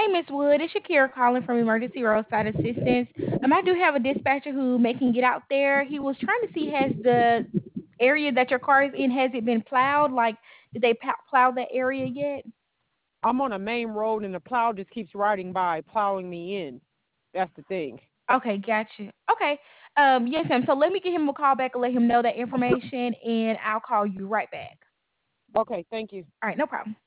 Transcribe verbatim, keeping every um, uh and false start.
Hey, Miss Wood, it's Shakira calling from Emergency Roadside Assistance. Um, I do have a dispatcher who may can get out there. He was trying to see has the area that your car is in has it been plowed? Like, did they plow plow that area yet? I'm on a main road and the plow just keeps riding by, plowing me in. That's the thing. Okay, gotcha. Okay, um, yes, ma'am. So let me give him a call back and let him know that information, and I'll call you right back. Okay, thank you. All right, no problem.